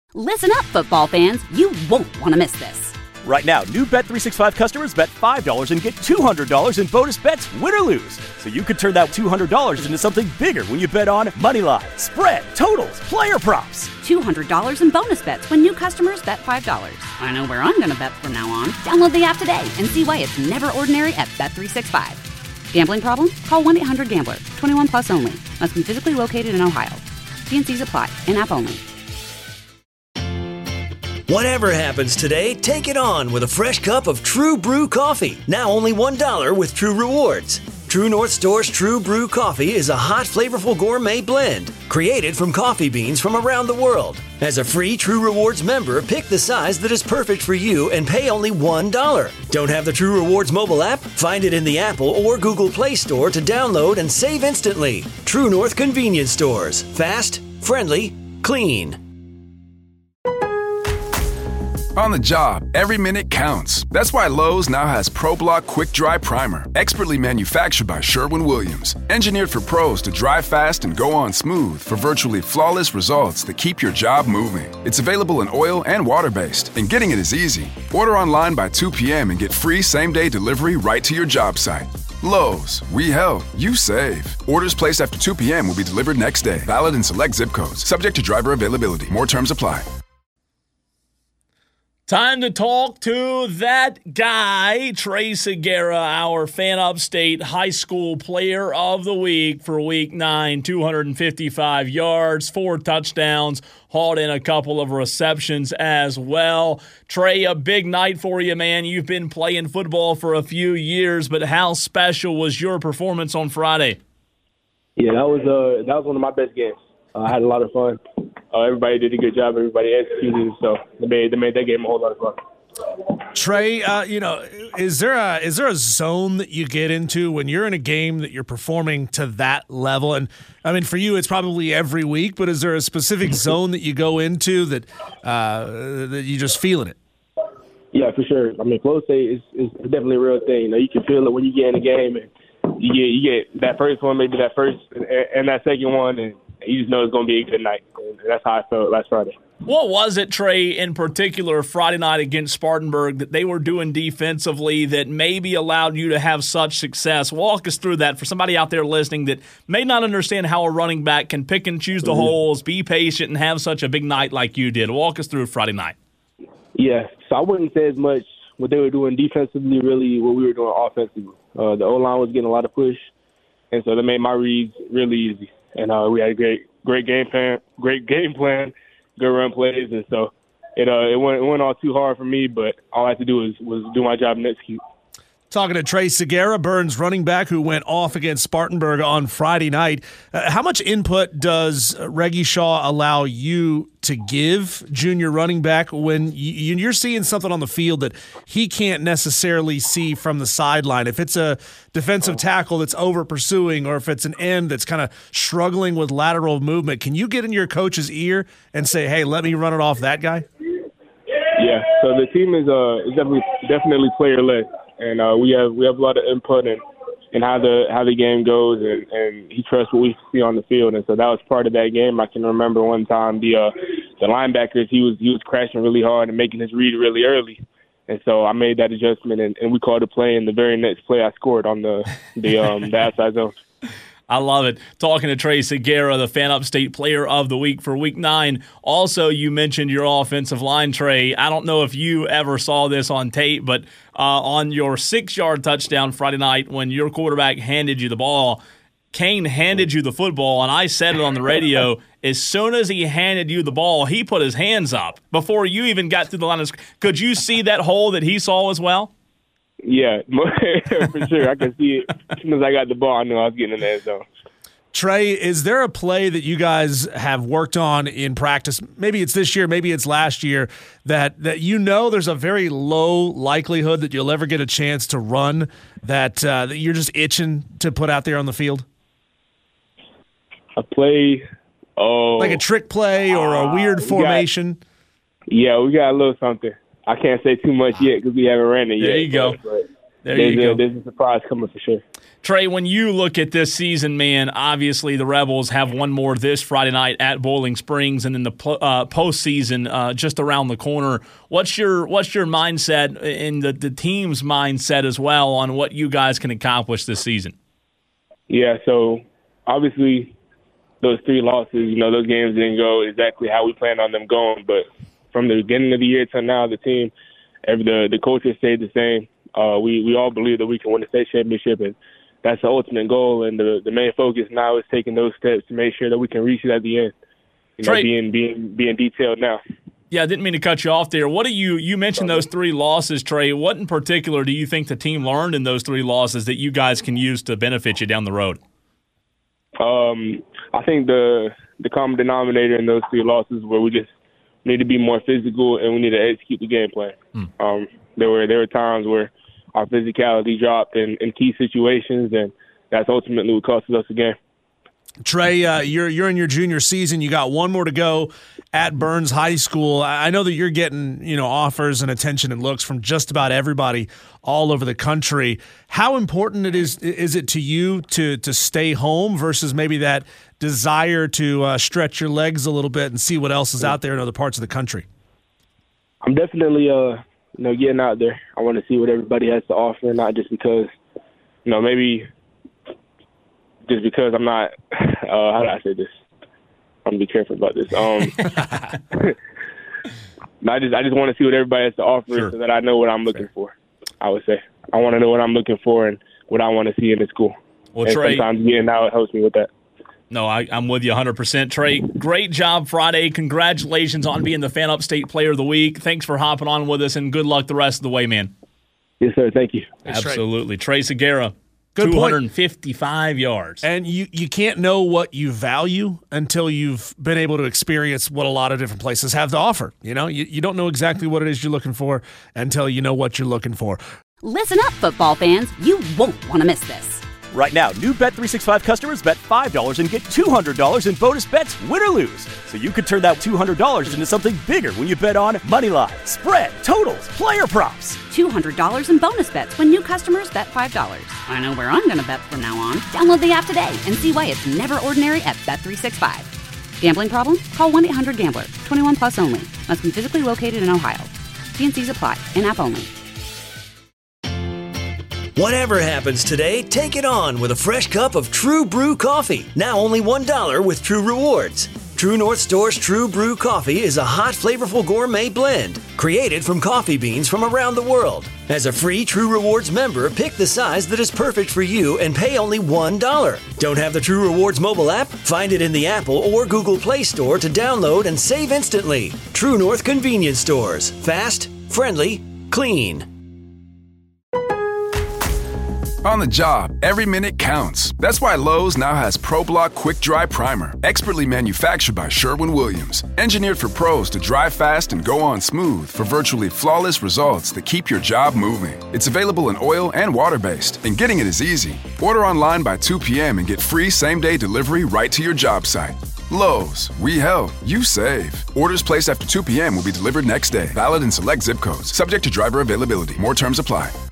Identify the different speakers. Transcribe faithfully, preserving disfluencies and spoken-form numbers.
Speaker 1: Listen up, football fans. You won't want to miss this.
Speaker 2: Right now, new Bet three sixty-five customers bet five dollars and get two hundred dollars in bonus bets, win or lose. So you could turn that two hundred dollars into something bigger when you bet on money line, spread, totals, player props.
Speaker 1: two hundred dollars in bonus bets when new customers bet five dollars. I know where I'm going to bet from now on. Download the app today and see why it's never ordinary at Bet three sixty-five. Gambling problem? Call one eight hundred gambler. twenty-one plus only. Must be physically located in Ohio. T and C's apply. In-app only.
Speaker 3: Whatever happens today, take it on with a fresh cup of True Brew coffee. Now only one dollar with True Rewards. True North Store's True Brew coffee is a hot, flavorful gourmet blend created from coffee beans from around the world. As a free True Rewards member, pick the size that is perfect for you and pay only one dollar. Don't have the True Rewards mobile app? Find it in the Apple or Google Play Store to download and save instantly. True North Convenience Stores. Fast, friendly, clean.
Speaker 4: On the job, every minute counts. That's why Lowe's now has ProBlock Quick Dry Primer, expertly manufactured by Sherwin-Williams. Engineered for pros to dry fast and go on smooth for virtually flawless results that keep your job moving. It's available in oil and water-based, and getting it is easy. Order online by two p.m. and get free same-day delivery right to your job site. Lowe's, we help, you save. Orders placed after two p.m. will be delivered next day. Valid in select zip codes. Subject to driver availability. More terms apply.
Speaker 5: Time to talk to that guy, Trey Segura, our Fan Upstate High School Player of the Week for Week nine. two hundred fifty-five yards, four touchdowns, hauled in a couple of receptions as well. Trey, a big night for you, man. You've been playing football for a few years, but how special was your performance on Friday?
Speaker 6: Yeah, that was uh, that was one of my best games. Uh, I had a lot of fun. Uh, everybody did a good job. Everybody executed, so they made they made that game a whole lot of fun.
Speaker 7: Trey, uh, you know, is there a is there a zone that you get into when you're in a game that you're performing to that level? And I mean, for you, it's probably every week, but is there a specific zone that you go into that uh, that you just feeling it?
Speaker 6: Yeah, for sure. I mean, flow state is, is definitely a real thing. You know, you can feel it when you get in the game, and you get you get that first one, maybe that first and, and that second one, and you just know it's going to be a good night. And that's how I felt last Friday.
Speaker 5: What was it, Trey, in particular Friday night against Spartanburg that they were doing defensively that maybe allowed you to have such success? Walk us through that for somebody out there listening that may not understand how a running back can pick and choose the mm-hmm. holes, be patient, and have such a big night like you did. Walk us through Friday night.
Speaker 6: Yeah, so I wouldn't say as much what they were doing defensively, really what we were doing offensively. Uh, the O-line was getting a lot of push, and so they made my reads really easy. And uh, we had a great, great game plan, great game plan, good run plays, and so it uh, it went it went all too hard for me. But all I had to do was was do my job and execute.
Speaker 7: Talking to Trey Segura, Burns running back who went off against Spartanburg on Friday night. Uh, how much input does Reggie Shaw allow you to give, junior running back, when you, you're seeing something on the field that he can't necessarily see from the sideline? If it's a defensive tackle that's over pursuing, or if it's an end that's kind of struggling with lateral movement, can you get in your coach's ear and say, hey, let me run it off that guy?
Speaker 6: Yeah, so the team is uh is definitely definitely player led. And uh, we have we have a lot of input in, in how the how the game goes, and, and he trusts what we see on the field, and so that was part of that game. I can remember one time the uh, the linebackers he was he was crashing really hard and making his read really early, and so I made that adjustment, and, and we called a play, and the very next play I scored on the the um the outside zone.
Speaker 5: I love it. Talking to Trey Segura, the Fan Upstate Player of the Week for Week nine. Also, you mentioned your offensive line, Trey. I don't know if you ever saw this on tape, but uh, on your six-yard touchdown Friday night when your quarterback handed you the ball, Kane handed you the football, and I said it on the radio. As soon as he handed you the ball, he put his hands up before you even got through the line of scrimmage. Could you see that hole that he saw as well?
Speaker 6: Yeah, for sure. I could see it. As soon as I got the ball, I knew I was getting in that zone.
Speaker 7: Trey, is there a play that you guys have worked on in practice? Maybe it's this year, maybe it's last year, that that you know there's a very low likelihood that you'll ever get a chance to run, that uh, that you're just itching to put out there on the field?
Speaker 6: A play, oh,
Speaker 7: like a trick play or a weird uh, formation?
Speaker 6: Got, yeah, we got a little something. I can't say too much yet because we haven't ran it yet.
Speaker 5: There you go.
Speaker 6: But
Speaker 5: there
Speaker 6: there's
Speaker 5: you
Speaker 6: a,
Speaker 5: go.
Speaker 6: There's a surprise coming for sure.
Speaker 5: Trey, when you look at this season, man, obviously the Rebels have one more this Friday night at Bowling Springs, and then the uh, postseason uh, just around the corner. What's your what's your mindset and the, the team's mindset as well on what you guys can accomplish this season?
Speaker 6: Yeah, so obviously those three losses, you know, those games didn't go exactly how we planned on them going, but from the beginning of the year to now, the team, every, the the culture stayed the same. Uh, we we all believe that we can win the state championship, and that's the ultimate goal, and the the main focus now is taking those steps to make sure that we can reach it at the end. You know,
Speaker 5: Trey,
Speaker 6: being being being detailed now.
Speaker 5: Yeah, I didn't mean to cut you off there. What do you you mentioned those three losses, Trey? What in particular do you think the team learned in those three losses that you guys can use to benefit you down the road?
Speaker 6: Um, I think the the common denominator in those three losses where we just need to be more physical and we need to execute the game plan. Hmm. Um, there were there were times where our physicality dropped in, in key situations, and that's ultimately what cost us the game.
Speaker 7: Trey, uh, you're you're in your junior season. You got one more to go at Burns High School. I know that you're getting, you know, offers and attention and looks from just about everybody all over the country. How important it is is it to you to to stay home versus maybe that desire to uh, stretch your legs a little bit and see what else is out there in other parts of the country?
Speaker 6: I'm definitely uh. You know, getting out there. I want to see what everybody has to offer, not just because, you know, maybe just because I'm not, uh, how do I say this? I'm going to be careful about this. Um, I just I just want to see what everybody has to offer sure. so that I know what I'm looking Fair. for, I would say. I want to know what I'm looking for and what I want to see in the school.
Speaker 5: Well,
Speaker 6: and
Speaker 5: Trey,
Speaker 6: sometimes getting out helps me with that.
Speaker 5: No, I, I'm with you one hundred percent. Trey, great job Friday. Congratulations on being the Fan Upstate Player of the Week. Thanks for hopping on with us, and good luck the rest of the way, man.
Speaker 6: Yes, sir. Thank you.
Speaker 5: Thanks, Absolutely. Trey, Trey Segura, good two hundred fifty-five point. yards.
Speaker 7: And you, you can't know what you value until you've been able to experience what a lot of different places have to offer. You know, you, you don't know exactly what it is you're looking for until you know what you're looking for.
Speaker 1: Listen up, football fans. You won't want to miss this.
Speaker 2: Right now, new Bet three sixty-five customers bet five dollars and get two hundred dollars in bonus bets, win or lose. So you could turn that two hundred dollars into something bigger when you bet on Moneyline, spread, totals, player props.
Speaker 1: two hundred dollars in bonus bets when new customers bet five dollars. I know where I'm going to bet from now on. Download the app today and see why it's never ordinary at Bet three sixty-five. Gambling problem? Call one eight hundred gambler. twenty-one plus only. Must be physically located in Ohio. T and C's apply. In-app only.
Speaker 3: Whatever happens today, take it on with a fresh cup of True Brew coffee. Now only one dollar with True Rewards. True North Store's True Brew coffee is a hot, flavorful gourmet blend created from coffee beans from around the world. As a free True Rewards member, pick the size that is perfect for you and pay only one dollar. Don't have the True Rewards mobile app? Find it in the Apple or Google Play Store to download and save instantly. True North Convenience Stores. Fast, friendly, clean.
Speaker 4: On the job, every minute counts. That's why Lowe's now has ProBlock Quick Dry Primer, expertly manufactured by Sherwin-Williams. Engineered for pros to dry fast and go on smooth for virtually flawless results that keep your job moving. It's available in oil and water-based, and getting it is easy. Order online by two p.m. and get free same-day delivery right to your job site. Lowe's, we help, you save. Orders placed after two p.m. will be delivered next day. Valid in select zip codes. Subject to driver availability. More terms apply.